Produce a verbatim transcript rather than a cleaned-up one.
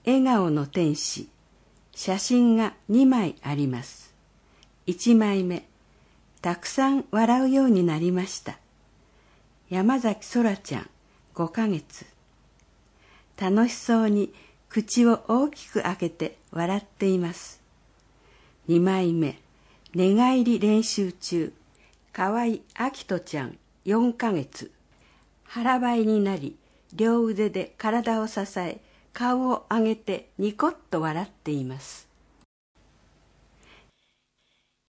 笑顔の天使。写真がにまいあります。いちまいめ、たくさん笑うようになりました。山崎そらちゃん、ごかげつ。楽しそうに口を大きく開けて笑っています。にまいめ、寝返り練習中。河合明人ちゃん、よんかげつ。腹ばいになり、両腕で体を支え、顔を上げてニコッと笑っています。